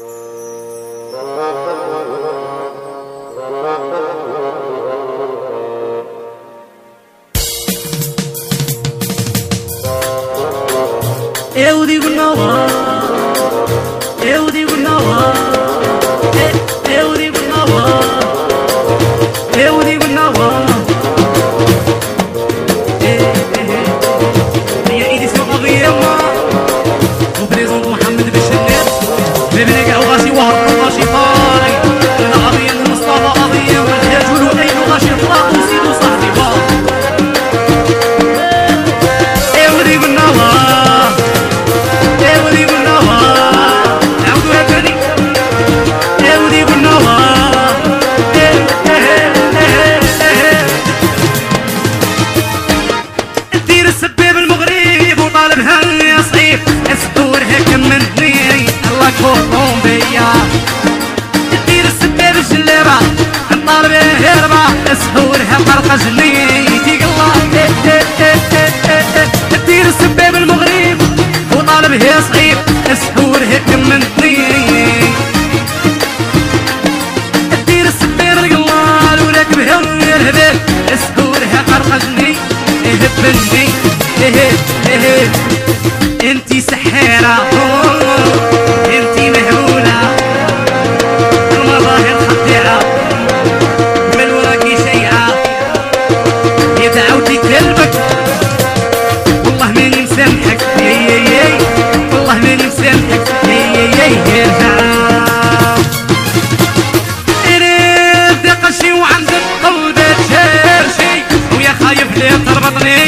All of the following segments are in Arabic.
Eu digo não, eu digo não, eu digo não, eu digo não. هي إديسيون قضية وبريزون محمد بالشنات ببنك غاشي وهرب غاشي طاري أنا قضية المصطفى قضية والحاجول وأين غاشي طلاق وسيدو صاحبي بار eu digo não. تدير السباب الجلابة نطالب هربة سحورها طرقة جنيتي الله تدير السباب المغرب وطالب هي صعيب سحورها كمنتني تدير السباب القلال وراكبها الهبال سحورها طرقة جني هبني انتي سحيرة انتي مهولة المظاهر خطيرة من وراكي شيعة يدعوتي كلبك والله ماني مسامحك والله ماني مسامحك ارجع انت قشي وعندك قلبك شارشي ويا خايف ليه تربطني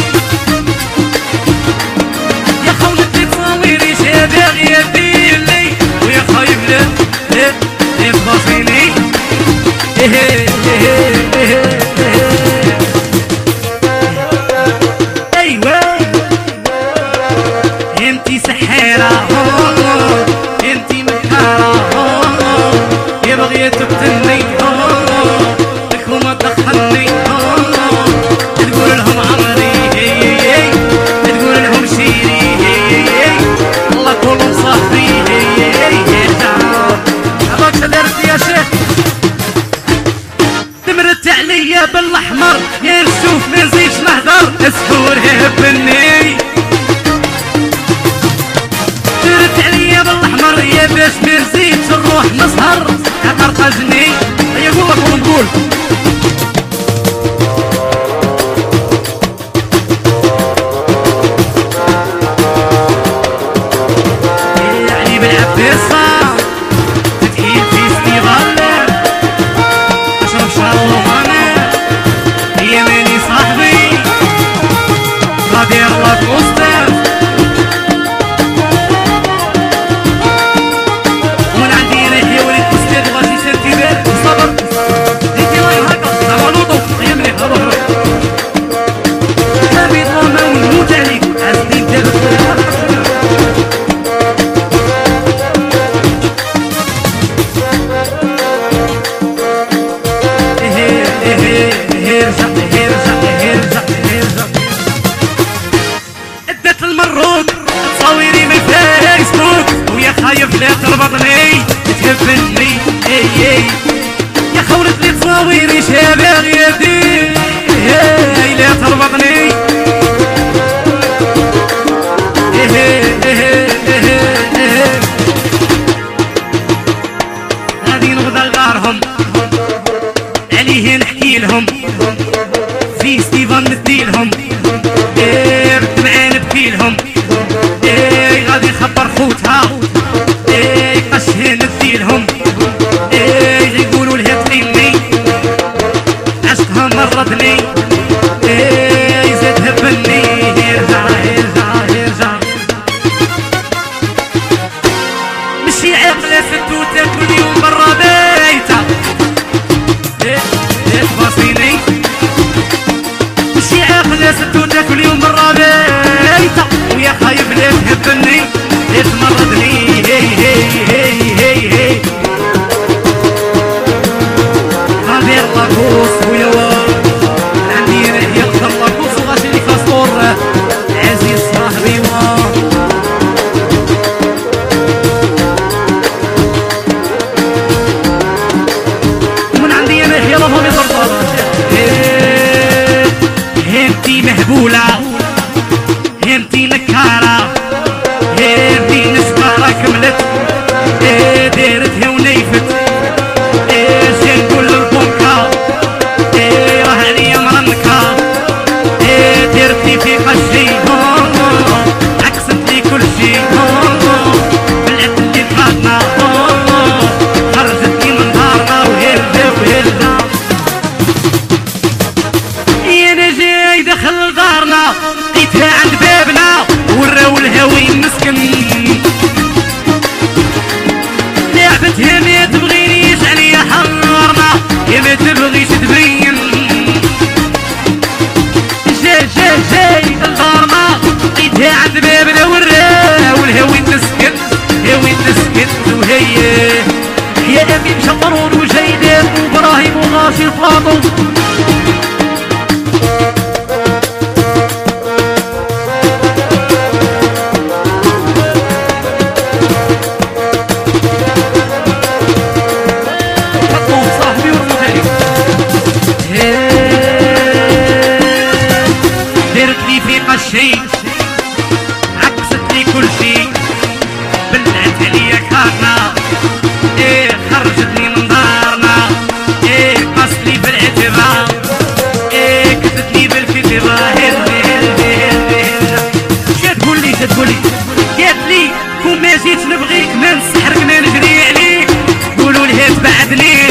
ايوه انتي سحيرة انتي مكارة يا بغيت تقتلني لك وما تدخلني تقول لهم عمري تقول لهم شيري الله كلهم صاحبي ابغاك درت يا شيخ تمرت عليا بالاحمر يا نشوف ما نزيدش نهضر سحور هبني تمرت عليا بالاحمر يا باش ما نزيدش نروح نسهر قرقجني هيا قول لك ونقول يعني بالعباسة تدخيل في ستيفال دير الله كوستر وانا عندي ريحي وليد كوستر غادي سنتي بال صبر ديتي الله هكا زعما يا مليح روح حبيب الله ونموت عليك عزني دابا تصاويري من فيسبوك ويا خايف لا تربطني تهبني يا خولت لي تصاويري شابغ يدي لا تربطني غادي نغدا لغارهم عليه نحكي لهم في ستيفان نديلهم معانا بكيلهم غادي نخبر خوتها قشهن نديلهم يقولوا لها تليني عشقها مرضني زاد هبني ارجع مشي عاقلة ستو تاكل يوم برا بيتا تفاصيني مشي عاقلة ستو تاكل يوم برا بيتا ويا خايف لا تهبني تمرضني غادي اللاكوس ويا عندي يقدر اللاكوس وغاشي لي فاسبور عزيز صاحبي جيت نبغيك ما نسحرك ما نجري عليك قولوا لي تبعدني